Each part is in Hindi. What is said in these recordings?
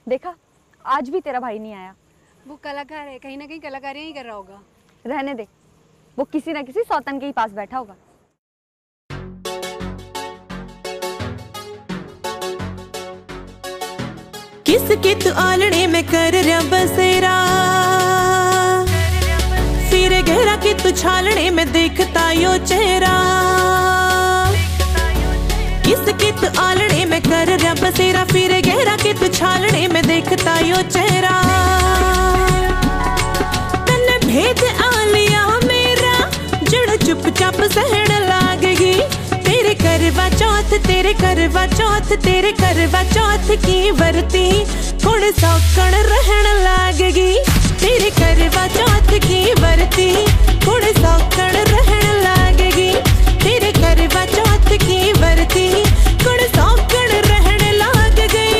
देखा, आज भी तेरा भाई नहीं आया। वो कलाकार है, कहीं ना कहीं कलाकारियां ही कर रहा होगा। रहने दे, वो किसी ना किसी सौतन के ही पास बैठा होगा। किसके तू आलने में कर रहा बसेरा, फिर गहरा के तू छालने में देखता यो चेहरा। किसके तू आलने में कर रहा बसेरा, फिर गहरा के तू छालने में देखता यो चेहरा। तन्ने भेद आलिया मेरा जड़ चुपचाप सहन लागेगी। तेरे करवा चौथ, तेरे करवा चौथ, तेरे करवा चौथ की वरती कुण सौकण रहन लागेगी। तेरे करवा चौथ की वरती कुण सौकण रहन लागेगी। तेरे करवा चौथ की वरती कुण सौकण रहन लाग गई।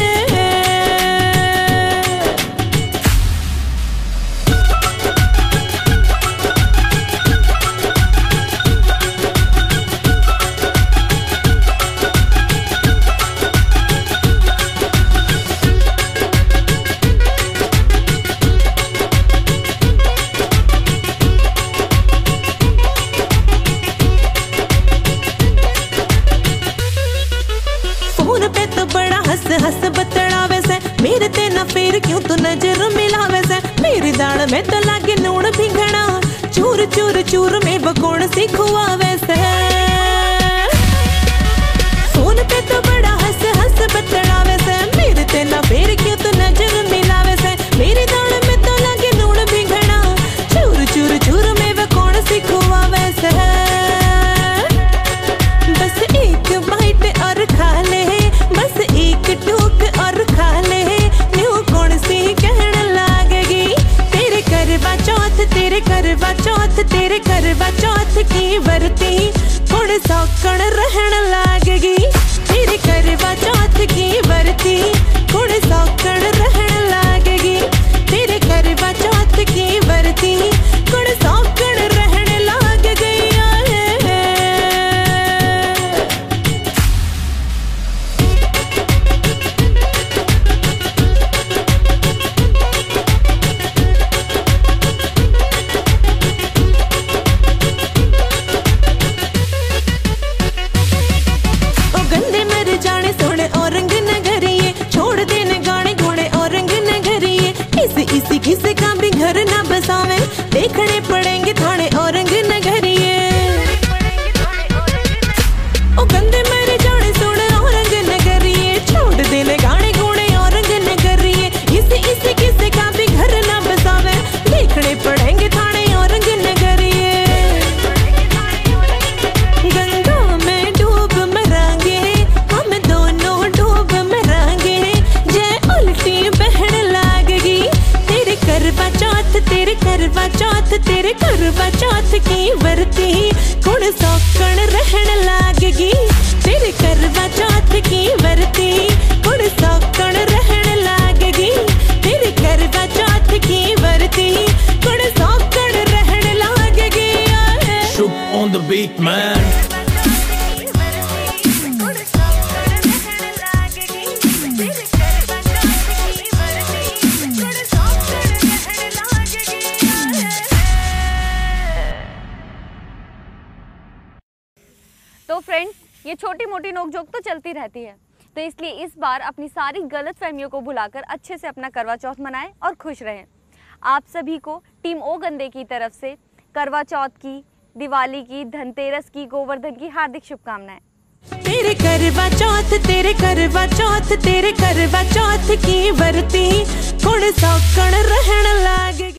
हंस बतड़ावे से मेरे ते ना फिर क्यों तू नजर मिलावे से। मेरी दाल में तो लागे नून भिंगना, चूर चूर चूर में बकोण सी खुआवे से। फोन पे तो बड़ा हंस हंस बतड़ावे से मेरे ते ना फिर क्यों तू नजर मिलावे से। मेरी दाल में तो लागे नून भिंगना, चूर चूर चूर में बकोण सी खुआवे से। बस एक बाइट और खा ले, बस एक टूक और खा ले, न्यू कौन सी कहन लागेगी। तेरे करवा चौथ, तेरे करवा चौथ, तेरे करवा चौथ की वरती कुण सौकण रहन लागेगी। तेरे करवा चौथ की वरती कुण सौकण रहन लागेगी। तेरे करवा चौथ की वरती कुण सौकण रहन लाग गई। इसी किसी का भी घर ना बसावे, देखने पड़ेंगे थाने औरंग नगरिए। ओ गंदे मेरे जाने सुन औरंग नगरिए, छोड़ देने गाने गुणे औरंग नगरिए। इसी इसी किसी का भी घर ना बसावे, देखने पड़ेंगे थाने औरंग नगरिए। गंगा में डूब मरांगे, हम दोनों डूब मरांगे, जय उल्टी बहन लागेगी। तेरे करवा चौथ, तेरे करवा चौथ, तेरे करवा चौथ की वरती कुण सौकण रहन लागेगी। तेरे करवा चौथ की वरती कुण सौकण रहन लागेगी। तेरे करवा चौथ की वरती कुण सौकण रहन लागेगी। Shook on the beat man। तो फ्रेंड्स, ये छोटी मोटी नोकझोंक तो चलती रहती है, तो इसलिए इस बार अपनी सारी गलतफहमियों को भुलाकर अच्छे से अपना करवा चौथ मनाएं और खुश रहें। आप सभी को टीम ओ गंदे की तरफ से करवा चौथ की, दिवाली की, धनतेरस की, गोवर्धन की हार्दिक शुभकामनाएं। तेरे करवा चौथ, तेरे करवा चौथ, तेरे करवा चौथ की वरती कुण सौकण रहन लागे।